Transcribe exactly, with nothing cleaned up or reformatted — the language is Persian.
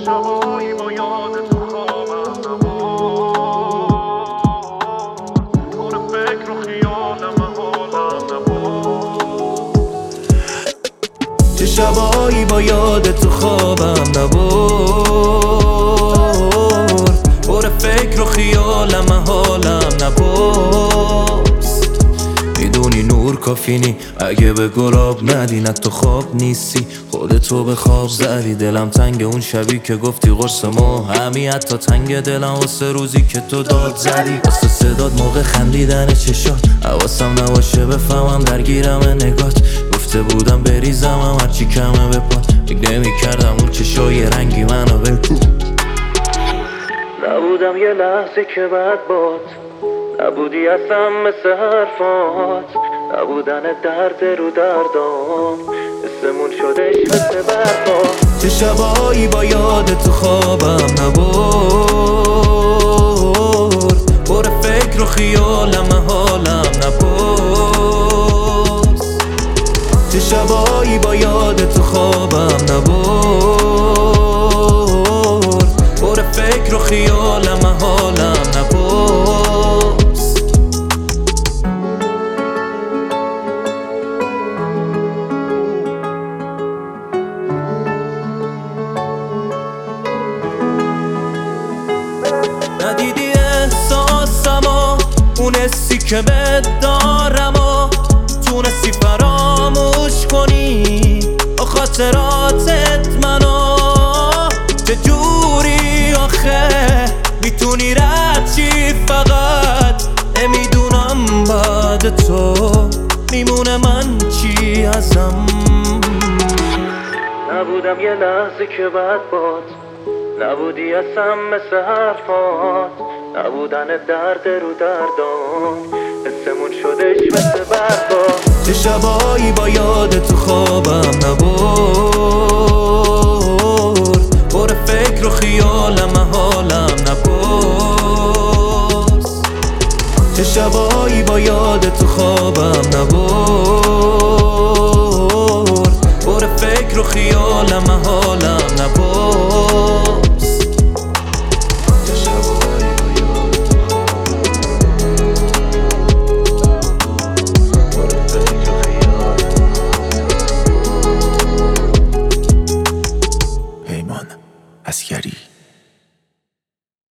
شبایی با یاد تو خوابم نبود، پر فکر و خیالم حالم نبود. چه شبایی با یاد تو خوابم نبود، پر فکر و خیالم حالم نبود. میدونی نور کافی نی اگه به گلاب ندی، نه تو خواب نیستی خودتو به خواب زدی. دلم تنگ اون شبی که گفتی قرص ما همی، حتی تنگ دلم واسه روزی که تو داد زدی. واسه صداد موقع خندیدن چشات حواسم نباشه بفهمم درگیرم نگات. گفته بودم بریزم هرچی کمه به پات، فکر نمی کردم اون چشای رنگی منو بکن. نبودم یه لحظه که بعد باد، نبودی اصلا مثل حرفات، نبودن درد رو دردام اسمون شدش مثل برفا. چه شبایی با یاد تو خوابم نبود، پر فکر و خیالم حالم نبود. چه شبایی با یاد تو خوابم نبود، پر فکر و خیالم حالم نبود. ندیدی احساسمو، اون حسی که بهت دارم و تونستی فراموش کنی با خاطراتت منو. چجوری آخه میتونی رد چی؟ فقط نمیدونم بعد تو میمونه من چی ازم. نبودم یه لحظه که بعد باد، نبودی اصلا مثل حرفات، نبودن درد رو دردام اسمون شدش مثل برفا. چه شبایی با یاد تو خوابم نبود، پر فکر و خیالم حالم نبود. چه شبایی با یاد تو خوابم نبود،